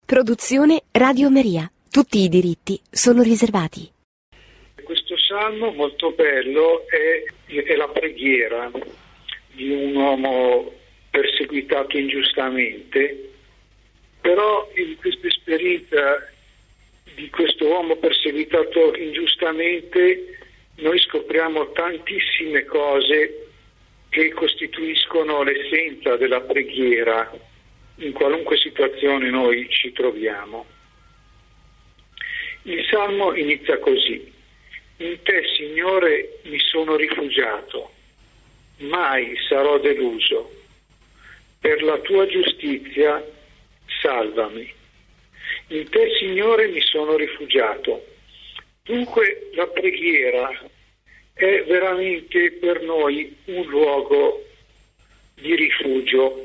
Produzione Radio Maria. Tutti i diritti sono riservati. Questo salmo molto bello è la preghiera di un uomo perseguitato ingiustamente, però in questa esperienza di questo uomo perseguitato ingiustamente noi scopriamo tantissime cose che costituiscono l'essenza della preghiera in qualunque situazione noi ci troviamo. Il salmo inizia così: in te, Signore, mi sono rifugiato, mai sarò deluso, per la tua giustizia salvami. In te, Signore, mi sono rifugiato. Dunque la preghiera è veramente per noi un luogo di rifugio,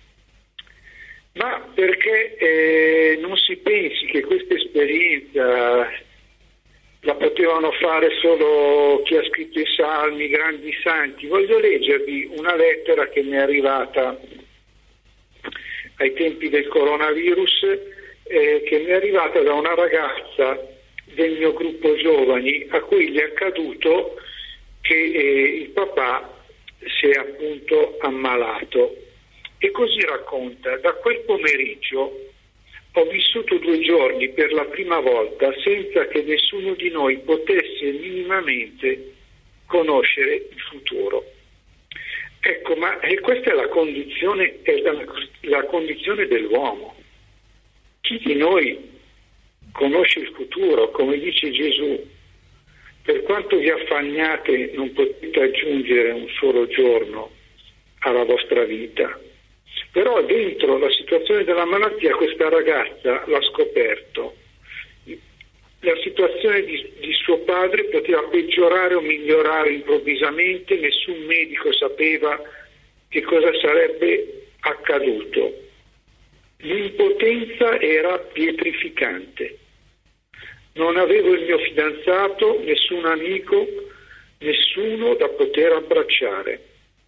ma perché non si pensi che questa esperienza la potevano fare solo chi ha scritto i salmi, grandi santi. Voglio leggervi una lettera che mi è arrivata ai tempi del coronavirus, che mi è arrivata da una ragazza del mio gruppo giovani a cui gli è accaduto che il papà si è appunto ammalato. E così racconta: da quel pomeriggio ho vissuto 2 giorni per la prima volta senza che nessuno di noi potesse minimamente conoscere il futuro. Ecco, ma questa è la condizione dell'uomo. Chi di noi conosce il futuro? Come dice Gesù: per quanto vi affannate non potete aggiungere un solo giorno alla vostra vita. Però dentro la situazione della malattia questa ragazza l'ha scoperto. La situazione di suo padre poteva peggiorare o migliorare improvvisamente, nessun medico sapeva che cosa sarebbe accaduto. L'impotenza era pietrificante. Non avevo il mio fidanzato, nessun amico, nessuno da poter abbracciare.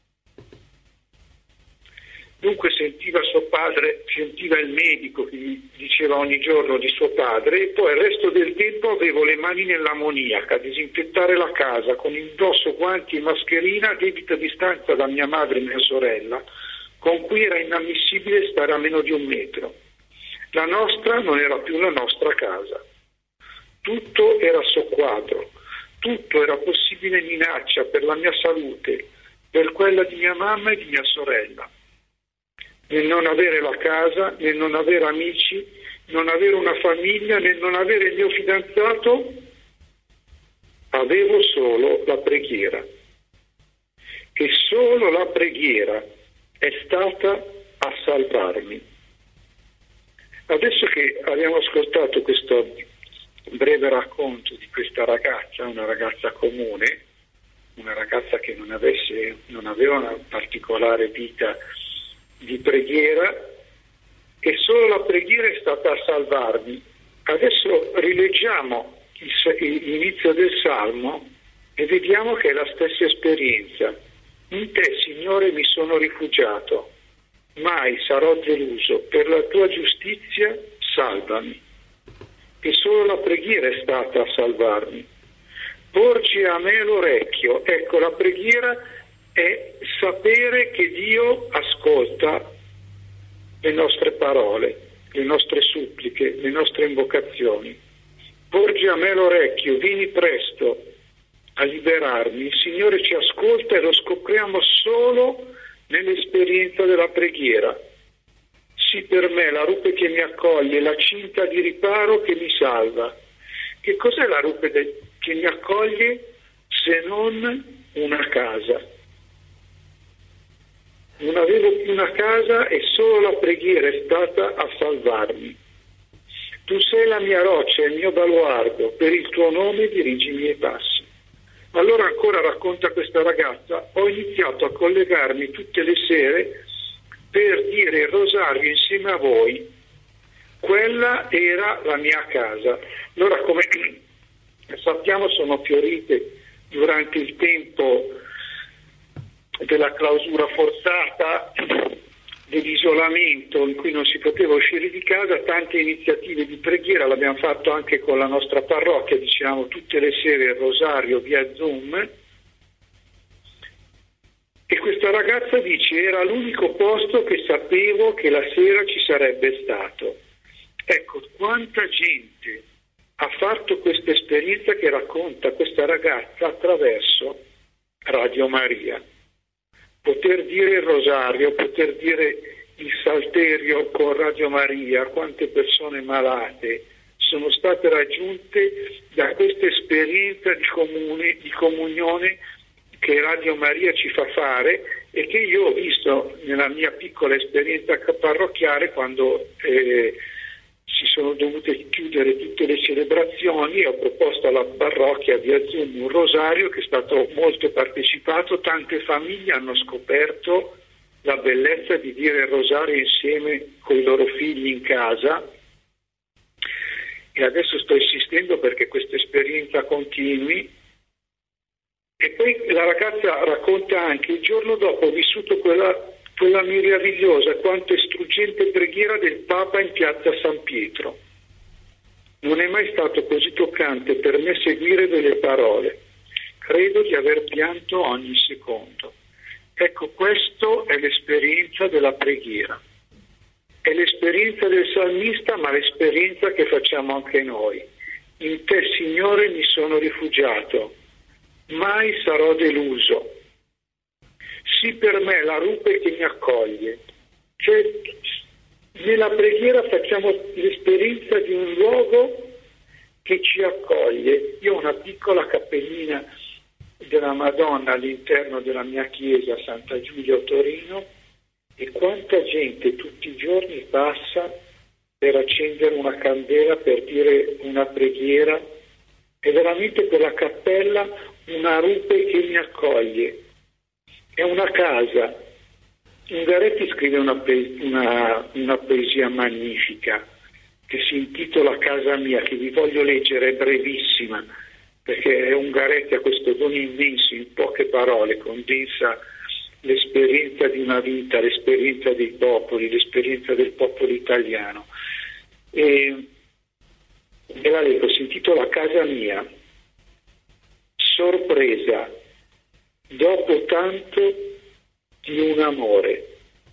Dunque sentiva suo padre, sentiva il medico che gli diceva ogni giorno di suo padre, e poi il resto del tempo avevo le mani nell'ammoniaca a disinfettare la casa con indosso guanti e mascherina a debita distanza da mia madre e mia sorella, con cui era inammissibile stare a meno di 1 metro. La nostra non era più la nostra casa. Tutto era soqquadro, tutto era possibile minaccia per la mia salute, per quella di mia mamma e di mia sorella. Nel non avere la casa, nel non avere amici, non avere una famiglia, nel non avere il mio fidanzato, avevo solo la preghiera. E solo la preghiera è stata a salvarmi. Adesso che abbiamo ascoltato questo breve racconto di questa ragazza, una ragazza comune, una ragazza che non aveva una particolare vita di preghiera, e solo la preghiera è stata a salvarmi. Adesso rileggiamo l'inizio del Salmo e vediamo che è la stessa esperienza. In te, Signore, mi sono rifugiato, mai sarò deluso, per la tua giustizia salvami. E solo la preghiera è stata a salvarmi. Porgi a me l'orecchio. Ecco, la preghiera è sapere che Dio ascolta le nostre parole, le nostre suppliche, le nostre invocazioni. Porgi a me l'orecchio, vieni presto a liberarmi. Il Signore ci ascolta e lo scopriamo solo nell'esperienza della preghiera. Sì, per me la rupe che mi accoglie, la cinta di riparo che mi salva. Che cos'è la rupe che mi accoglie se non una casa? Non avevo più una casa e solo la preghiera è stata a salvarmi. Tu sei la mia roccia e il mio baluardo, per il tuo nome dirigi i miei passi. Allora ancora racconta questa ragazza: ho iniziato a collegarmi tutte le sere per dire il rosario insieme a voi. Quella era la mia casa. Allora, come sappiamo, sono fiorite durante il tempo della clausura forzata dell'isolamento in cui non si poteva uscire di casa, tante iniziative di preghiera, l'abbiamo fatto anche con la nostra parrocchia, diciamo tutte le sere il rosario via Zoom, e questa ragazza dice era l'unico posto che sapevo che la sera ci sarebbe stato. Ecco, quanta gente ha fatto questa esperienza che racconta questa ragazza attraverso Radio Maria. Poter dire il rosario, poter dire il salterio con Radio Maria, quante persone malate sono state raggiunte da questa esperienza di comunione che Radio Maria ci fa fare e che io ho visto nella mia piccola esperienza parrocchiale quando si sono dovute chiudere tutte le celebrazioni. Ho proposto alla parrocchia via Zoom un rosario che è stato molto partecipato, tante famiglie hanno scoperto la bellezza di dire il rosario insieme con i loro figli in casa, e adesso sto insistendo perché questa esperienza continui. E poi la ragazza racconta anche: il giorno dopo ho vissuto quella meravigliosa quanto struggente preghiera del Papa in piazza San Pietro. Non è mai stato così toccante per me seguire delle parole. Credo di aver pianto ogni secondo. Ecco, questo è l'esperienza della preghiera. È l'esperienza del salmista, ma l'esperienza che facciamo anche noi. In te, Signore, mi sono rifugiato. Mai sarò deluso. Sì, per me la rupe che mi accoglie. Cioè, nella preghiera facciamo l'esperienza di un luogo che ci accoglie. Io ho una piccola cappellina della Madonna all'interno della mia chiesa Santa Giulia a Torino, e quanta gente tutti i giorni passa per accendere una candela, per dire una preghiera. È veramente quella cappella una rupe che mi accoglie. È una casa. Ungaretti scrive una poesia magnifica che si intitola Casa mia, che vi voglio leggere, è brevissima, perché Ungaretti ha questo dono immenso, in poche parole condensa l'esperienza di una vita, l'esperienza dei popoli, l'esperienza del popolo italiano. E la leggo, si intitola Casa mia. Sorpresa, dopo tanto di un amore.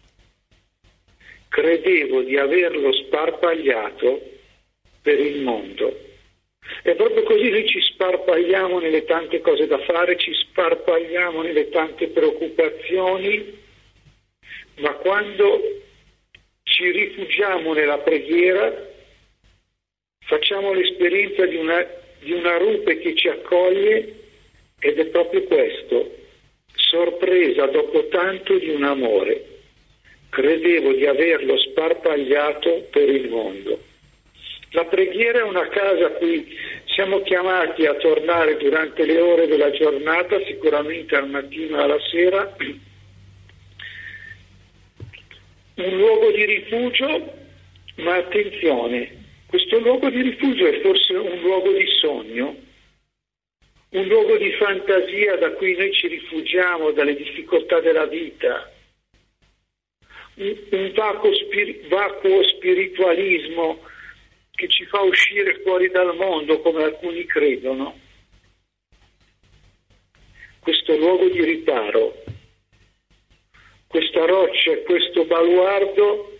Credevo di averlo sparpagliato per il mondo. E proprio così noi ci sparpagliamo nelle tante cose da fare, ci sparpagliamo nelle tante preoccupazioni, ma quando ci rifugiamo nella preghiera facciamo l'esperienza di una rupe che ci accoglie, ed è proprio questo: sorpresa dopo tanto di un amore. Credevo di averlo sparpagliato per il mondo. La preghiera è una casa a cui siamo chiamati a tornare durante le ore della giornata, sicuramente al mattino e alla sera, un luogo di rifugio, ma attenzione, questo luogo di rifugio è forse un luogo di sogno, un luogo di fantasia da cui noi ci rifugiamo dalle difficoltà della vita, un vacuo spiritualismo che ci fa uscire fuori dal mondo, come alcuni credono. Questo luogo di riparo, questa roccia e questo baluardo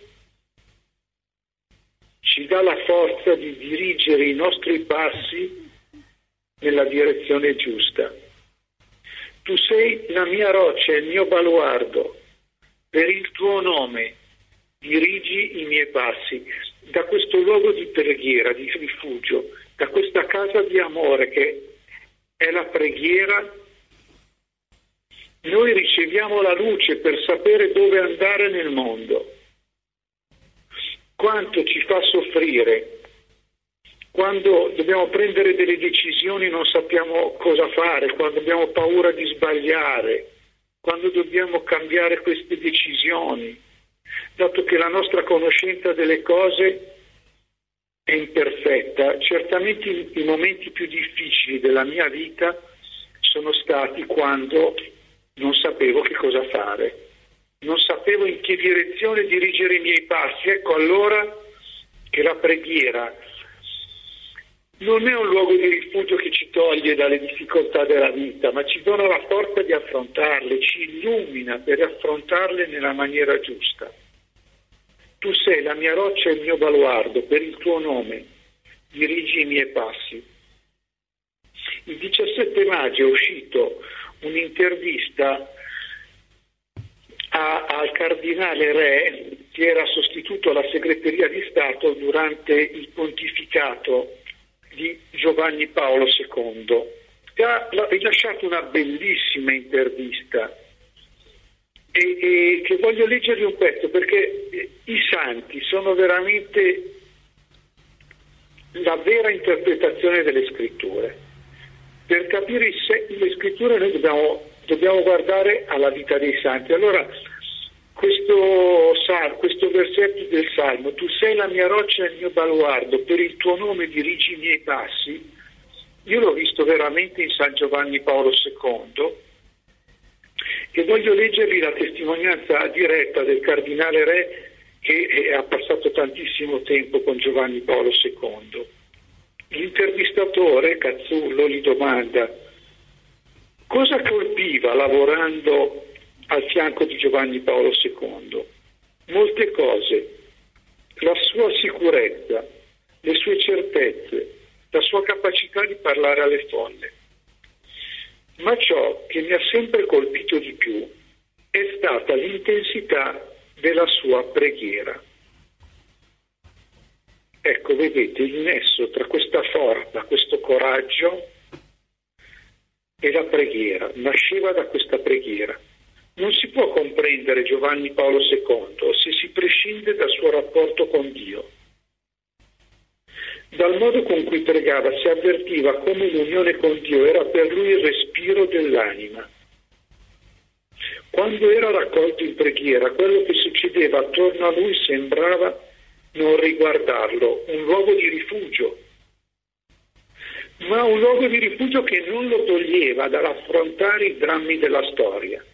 ci dà la forza di dirigere i nostri passi nella direzione giusta. Tu sei la mia roccia e il mio baluardo, per il tuo nome dirigi i miei passi. Da questo luogo di preghiera, di rifugio, da questa casa di amore che è la preghiera, noi riceviamo la luce per sapere dove andare nel mondo. Quanto ci fa soffrire quando dobbiamo prendere delle decisioni, non sappiamo cosa fare, quando abbiamo paura di sbagliare, quando dobbiamo cambiare queste decisioni, dato che la nostra conoscenza delle cose è imperfetta. Certamente i momenti più difficili della mia vita sono stati quando non sapevo che cosa fare, non sapevo in che direzione dirigere i miei passi. Ecco allora che la preghiera non è un luogo di rifugio che ci toglie dalle difficoltà della vita, ma ci dona la forza di affrontarle, ci illumina per affrontarle nella maniera giusta. Tu sei la mia roccia e il mio baluardo, per il tuo nome dirigi i miei passi. Il 17 maggio è uscito un'intervista al cardinale Re, che era sostituto alla segreteria di Stato durante il pontificato di Giovanni Paolo II. Ha rilasciato una bellissima intervista e che voglio leggervi un pezzo, perché i santi sono veramente la vera interpretazione delle scritture. Per capire le scritture noi dobbiamo guardare alla vita dei santi. Allora questo versetto del Salmo, tu sei la mia roccia e il mio baluardo, per il tuo nome dirigi i miei passi, io l'ho visto veramente in San Giovanni Paolo II, e voglio leggervi la testimonianza diretta del cardinale Re, che ha passato tantissimo tempo con Giovanni Paolo II. L'intervistatore Cazzullo gli domanda: cosa colpiva lavorando al fianco di Giovanni Paolo II? Molte cose: la sua sicurezza, le sue certezze, la sua capacità di parlare alle folle. Ma ciò che mi ha sempre colpito di più è stata l'intensità della sua preghiera. Ecco, vedete il nesso tra questa forza, questo coraggio e la preghiera. Nasceva da questa preghiera. Non si può comprendere Giovanni Paolo II se si prescinde dal suo rapporto con Dio. Dal modo con cui pregava si avvertiva come l'unione con Dio era per lui il respiro dell'anima. Quando era raccolto in preghiera, quello che succedeva attorno a lui sembrava non riguardarlo, un luogo di rifugio, ma un luogo di rifugio che non lo toglieva dall'affrontare i drammi della storia.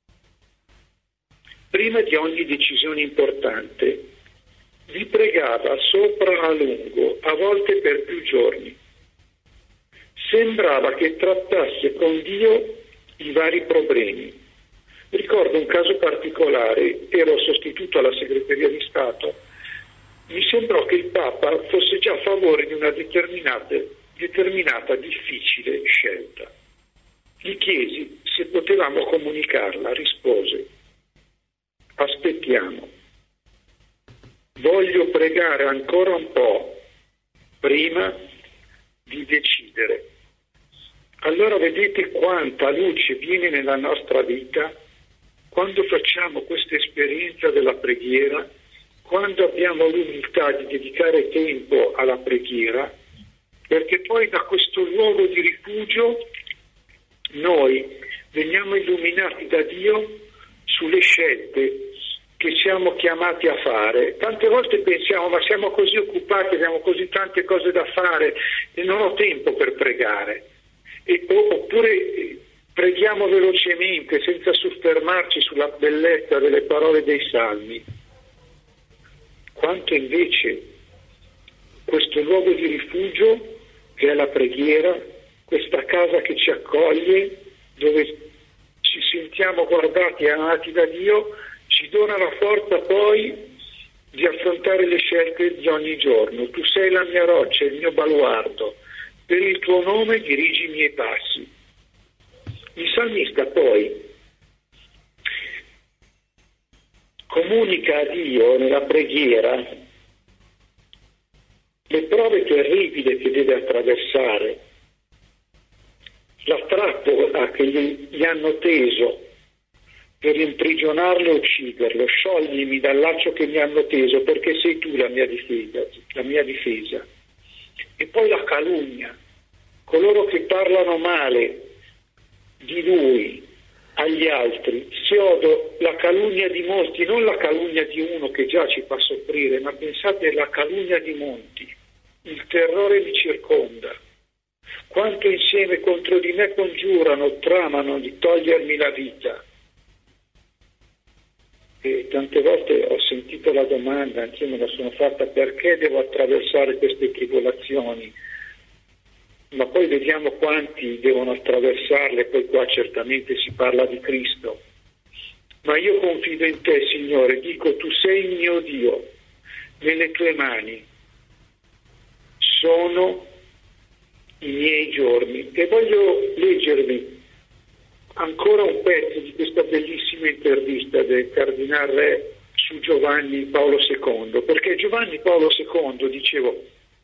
Prima di ogni decisione importante, vi pregava sopra a lungo, a volte per più giorni. Sembrava che trattasse con Dio i vari problemi. Ricordo un caso particolare, ero sostituto alla segreteria di Stato, mi sembrò che il Papa fosse già a favore di una determinata difficile scelta. Gli chiesi se potevamo comunicarla, rispose: aspettiamo, voglio pregare ancora un po' prima di decidere. Allora vedete quanta luce viene nella nostra vita quando facciamo questa esperienza della preghiera, quando abbiamo l'umiltà di dedicare tempo alla preghiera, perché poi da questo luogo di rifugio noi veniamo illuminati da Dio sulle scelte che siamo chiamati a fare. Tante volte pensiamo: ma siamo così occupati, abbiamo così tante cose da fare e non ho tempo per pregare. Oppure preghiamo velocemente senza soffermarci sulla bellezza delle parole dei salmi. Quanto invece questo luogo di rifugio che è la preghiera, questa casa che ci accoglie, dove ci sentiamo guardati e amati da Dio, ci dona la forza poi di affrontare le scelte di ogni giorno. Tu sei la mia roccia, il mio baluardo, per il tuo nome dirigi i miei passi. Il salmista poi comunica a Dio nella preghiera le prove terribili che deve attraversare, la trappola che gli hanno teso per imprigionarlo e ucciderlo. Scioglimi dal laccio che mi hanno teso, perché sei tu la mia difesa. E poi la calunnia, coloro che parlano male di lui agli altri. Se odo la calunnia di molti, non la calunnia di uno che già ci fa soffrire, ma pensate alla calunnia di molti, il terrore mi circonda. Quanto insieme contro di me congiurano, tramano di togliermi la vita. E tante volte ho sentito la domanda, anch'io me la sono fatta: perché devo attraversare queste tribolazioni? Ma poi vediamo quanti devono attraversarle, poi qua certamente si parla di Cristo. Ma io confido in te, Signore, dico: tu sei il mio Dio, nelle tue mani sono i miei giorni. E voglio leggervi ancora un pezzo di questa bellissima intervista del Cardinal Re su Giovanni Paolo II, perché Giovanni Paolo II, dicevo,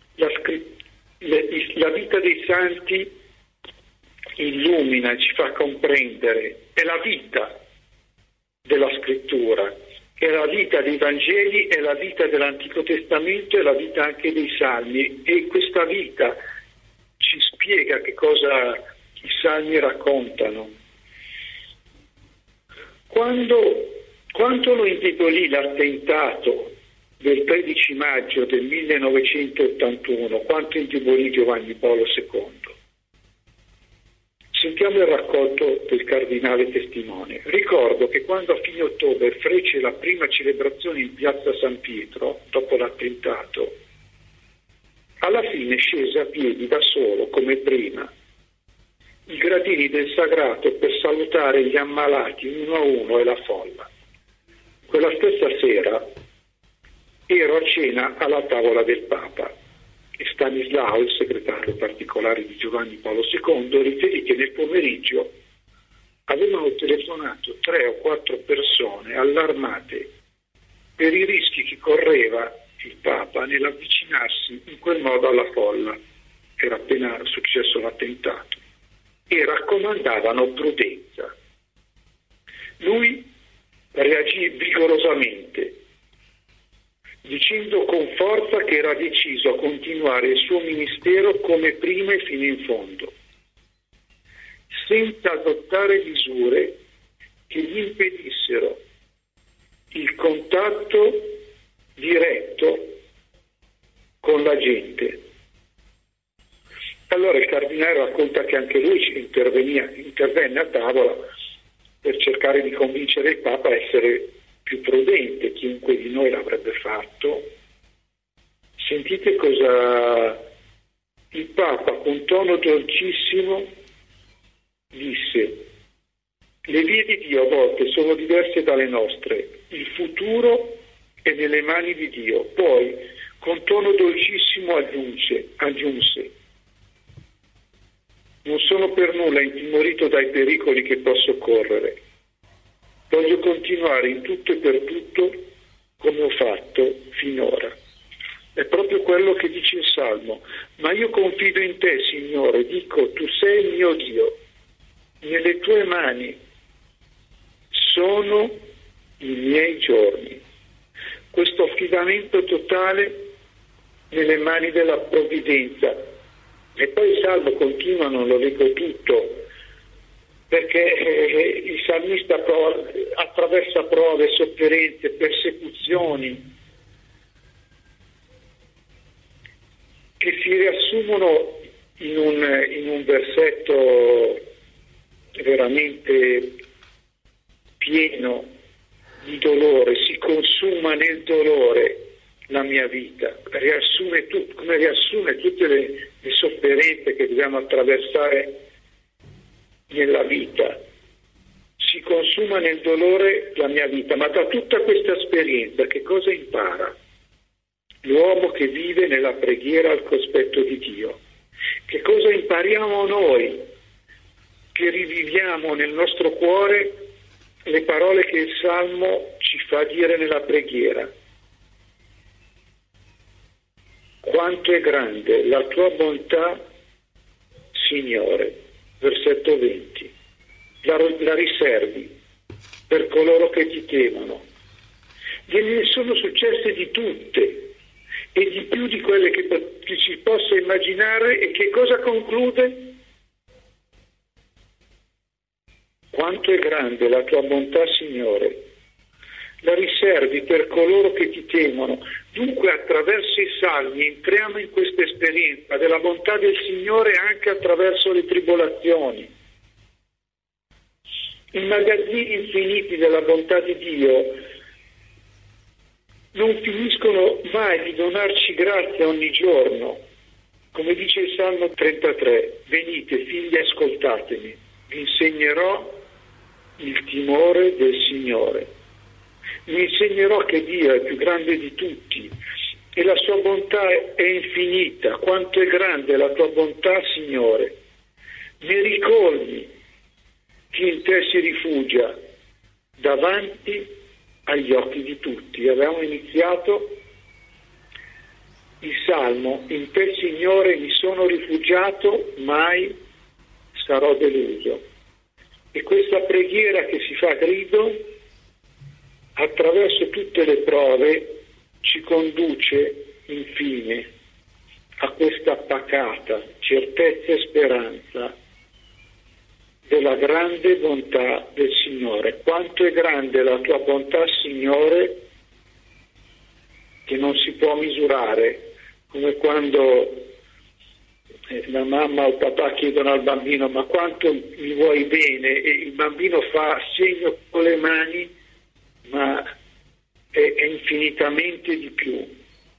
la vita dei santi illumina, ci fa comprendere, è la vita della scrittura, è la vita dei Vangeli, è la vita dell'Antico Testamento, è la vita anche dei Salmi, e questa vita ci spiega che cosa i Salmi raccontano. Quando lo indebolì l'attentato del 13 maggio del 1981, quanto indebolì Giovanni Paolo II? Sentiamo il racconto del cardinale testimone. Ricordo che quando a fine ottobre fece la prima celebrazione in piazza San Pietro, dopo l'attentato, alla fine scese a piedi da solo, come prima, i gradini del sagrato per salutare gli ammalati uno a uno e la folla. Quella stessa sera ero a cena alla tavola del Papa e Stanislao, il segretario particolare di Giovanni Paolo II, riferì che nel pomeriggio avevano telefonato 3 o 4 persone allarmate per i rischi che correva il Papa nell'avvicinarsi in quel modo alla folla. Era appena successo l'attentato. E raccomandavano prudenza. Lui reagì vigorosamente, dicendo con forza che era deciso a continuare il suo ministero come prima e fino in fondo, senza adottare misure che gli impedissero il contatto diretto con la gente. Allora il cardinale racconta che anche lui intervenne a tavola per cercare di convincere il Papa a essere più prudente. Chiunque di noi l'avrebbe fatto. Sentite cosa il Papa con tono dolcissimo disse: le vie di Dio a volte sono diverse dalle nostre, il futuro è nelle mani di Dio. Poi con tono dolcissimo aggiunse: non sono per nulla intimorito dai pericoli che posso correre. Voglio continuare in tutto e per tutto come ho fatto finora. È proprio quello che dice il Salmo. Ma io confido in te, Signore, dico: tu sei il mio Dio, nelle tue mani sono i miei giorni. Questo affidamento totale nelle mani della provvidenza. E poi il Salmo continua, non lo leggo tutto, perché il salmista attraversa prove, sofferenze, persecuzioni che si riassumono in un versetto veramente pieno di dolore. Si consuma nel dolore la mia vita, come riassume tutte le sofferenze che dobbiamo attraversare nella vita. Si consuma nel dolore la mia vita, ma da tutta questa esperienza che cosa impara? L'uomo che vive nella preghiera al cospetto di Dio. Che cosa impariamo noi che riviviamo nel nostro cuore le parole che il Salmo ci fa dire nella preghiera? Quanto è grande la tua bontà, Signore. Versetto 20. La riservi per coloro che ti temono. Gliene sono successe di tutte e di più di quelle che si possa immaginare. E che cosa conclude? Quanto è grande la tua bontà, Signore. La riservi per coloro che ti temono. Dunque attraverso i salmi entriamo in questa esperienza della bontà del Signore anche attraverso le tribolazioni. I magazzini infiniti della bontà di Dio non finiscono mai di donarci grazia ogni giorno. Come dice il Salmo 33, venite figli, ascoltatemi, vi insegnerò il timore del Signore. Vi insegnerò che Dio è più grande di tutti e la sua bontà è infinita. Quanto è grande la tua bontà, Signore. Ne ricolmi chi in te si rifugia davanti agli occhi di tutti. Avevamo iniziato il Salmo: in te, Signore, mi sono rifugiato, mai sarò deluso. E questa preghiera che si fa a grido, attraverso tutte le prove, ci conduce infine a questa pacata certezza e speranza della grande bontà del Signore. Quanto è grande la tua bontà, Signore, che non si può misurare, come quando la mamma o il papà chiedono al bambino: ma quanto mi vuoi bene? E il bambino fa segno con le mani, ma è infinitamente di più.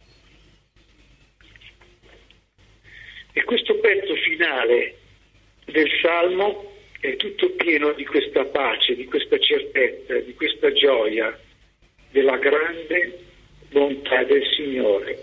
E questo pezzo finale del Salmo è tutto pieno di questa pace, di questa certezza, di questa gioia della grande bontà del Signore.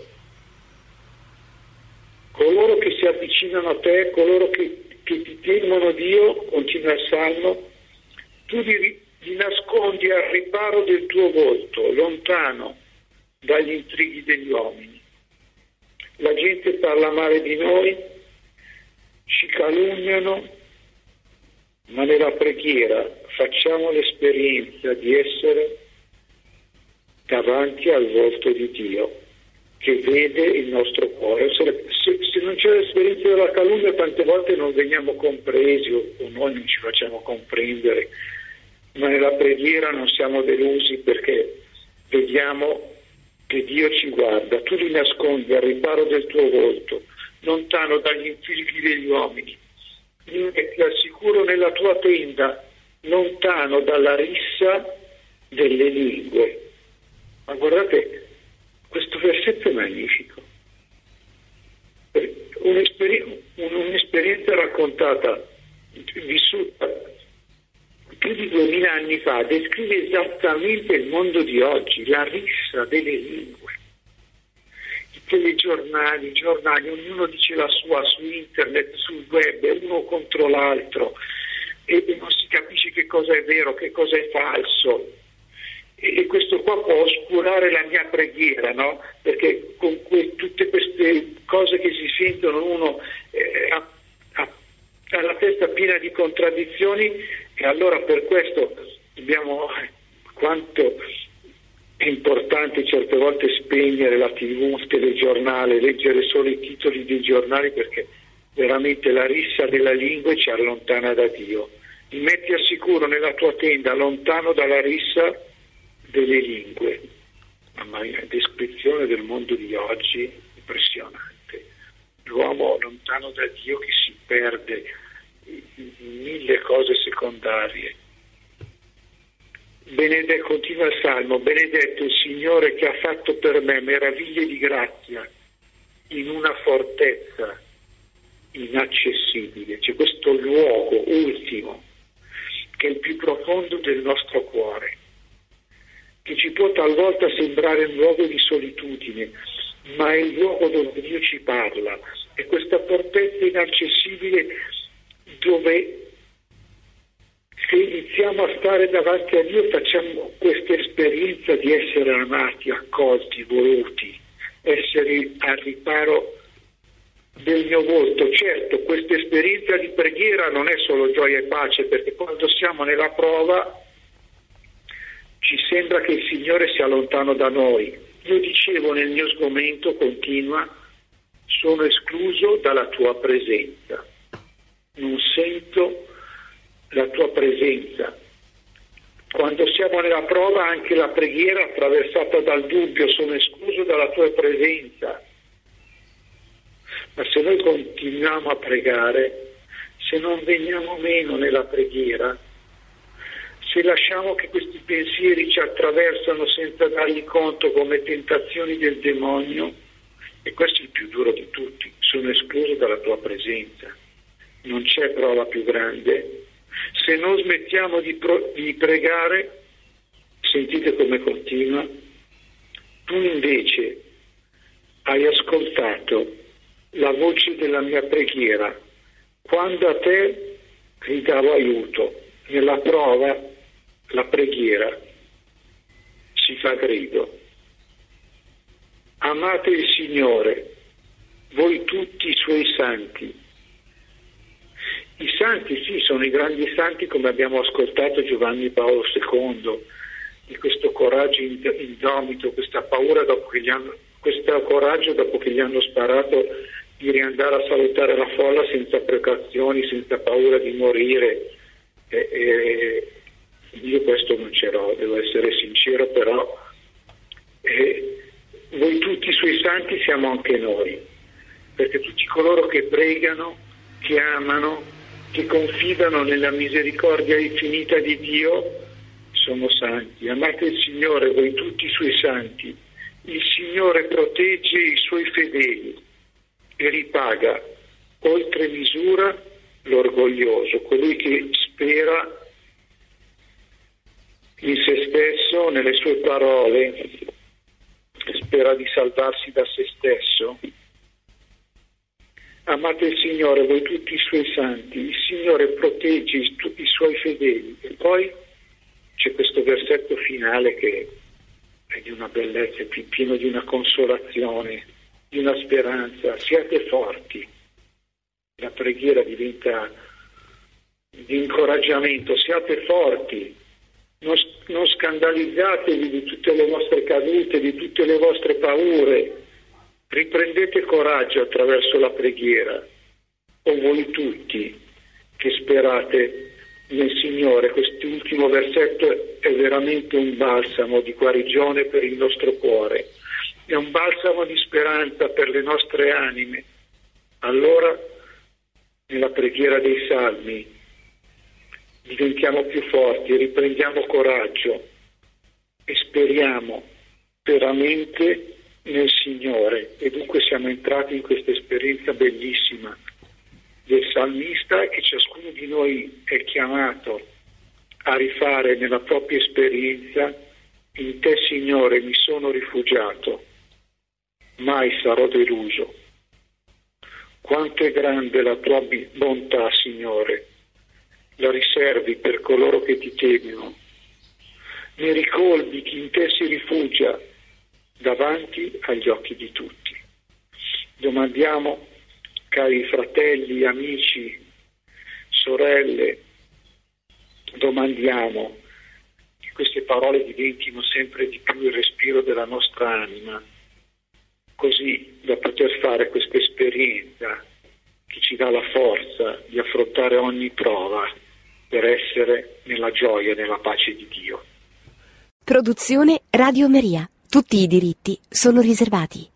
Coloro che si avvicinano a te, coloro che ti temono, Dio, continua il Salmo, tu li nascondi al riparo del tuo volto, lontano dagli intrighi degli uomini. La gente parla male di noi, ci calunniano, ma nella preghiera facciamo l'esperienza di essere davanti al volto di Dio, che vede il nostro cuore. Se non c'è l'esperienza della calunnia, tante volte non veniamo compresi o noi non ci facciamo comprendere, ma nella preghiera non siamo delusi perché vediamo che Dio ci guarda. Tu li nascondi al riparo del tuo volto, lontano dagli intrighi degli uomini. Li metti al sicuro nella tua tenda, lontano dalla rissa delle lingue. Ma guardate, questo versetto è magnifico. Un'esperienza raccontata, vissuta più di 2000 anni fa, descrive esattamente il mondo di oggi, la rissa delle lingue. I telegiornali, i giornali, ognuno dice la sua su internet, sul web, uno contro l'altro, e non si capisce che cosa è vero, che cosa è falso. E questo qua può oscurare la mia preghiera, no? Perché con tutte queste cose che si sentono, uno ha la testa piena di contraddizioni, e allora per questo dobbiamo, quanto è importante certe volte spegnere la TV, il telegiornale, leggere solo i titoli dei giornali, perché veramente la rissa della lingua ci allontana da Dio. Ti metti al sicuro nella tua tenda, lontano dalla rissa delle lingue. Mamma mia, descrizione del mondo di oggi impressionante. L'uomo lontano da Dio che si perde in mille cose secondarie. Benedetto, continua il Salmo: benedetto il Signore che ha fatto per me meraviglie di grazia in una fortezza inaccessibile. C'è questo luogo ultimo che è il più profondo del nostro cuore, che ci può talvolta sembrare un luogo di solitudine, ma è il luogo dove Dio ci parla. È questa fortezza inaccessibile dove, se iniziamo a stare davanti a Dio, facciamo questa esperienza di essere amati, accolti, voluti, essere al riparo del mio volto. Certo, questa esperienza di preghiera non è solo gioia e pace, perché quando siamo nella prova ci sembra che il Signore sia lontano da noi. Io dicevo nel mio sgomento, continua: sono escluso dalla tua presenza, non sento la tua presenza. Quando siamo nella prova, anche la preghiera attraversata dal dubbio: sono escluso dalla tua presenza. Ma se noi continuiamo a pregare, se non veniamo meno nella preghiera, se lasciamo che questi pensieri ci attraversano senza dargli conto come tentazioni del demonio, e questo è il più duro di tutti, sono escluso dalla tua presenza. Non c'è prova più grande. Se non smettiamo di pregare, sentite come continua, tu invece hai ascoltato la voce della mia preghiera quando a te gridavo aiuto. Nella prova la preghiera si fa grido. Amate il Signore, voi tutti i suoi santi. I santi sì, sono i grandi santi, come abbiamo ascoltato Giovanni Paolo II, di questo coraggio indomito, questa paura questo coraggio dopo che gli hanno sparato, di riandare a salutare la folla senza precauzioni, senza paura di morire. Io questo non ce l'ho, devo essere sincero, però voi tutti i suoi santi siamo anche noi, perché tutti coloro che pregano, che amano, che confidano nella misericordia infinita di Dio sono santi. Amate il Signore, voi tutti i suoi santi. Il Signore protegge i suoi fedeli e ripaga oltre misura l'orgoglioso, colui che spera in se stesso, nelle sue parole, spera di salvarsi da se stesso. Amate il Signore, voi tutti i suoi santi. Il Signore protegge i suoi fedeli. E poi c'è questo versetto finale che è di una bellezza, pieno di una consolazione, di una speranza. Siate forti. La preghiera diventa di incoraggiamento. Siate forti. Non scandalizzatevi di tutte le vostre cadute, di tutte le vostre paure. Riprendete coraggio attraverso la preghiera. O voi tutti che sperate nel Signore. Quest'ultimo versetto è veramente un balsamo di guarigione per il nostro cuore, è un balsamo di speranza per le nostre anime. Allora, nella preghiera dei Salmi, diventiamo più forti, riprendiamo coraggio e speriamo veramente nel Signore. E dunque siamo entrati in questa esperienza bellissima del salmista, che ciascuno di noi è chiamato a rifare nella propria esperienza. In te, Signore, mi sono rifugiato, mai sarò deluso. Quanto è grande la tua bontà, Signore, la riservi per coloro che ti temono. Ne ricolmi chi in te si rifugia davanti agli occhi di tutti. Domandiamo, cari fratelli, amici, sorelle, domandiamo che queste parole diventino sempre di più il respiro della nostra anima, così da poter fare questa esperienza che ci dà la forza di affrontare ogni prova per essere nella gioia e nella pace di Dio. Produzione Radio Maria. Tutti i diritti sono riservati.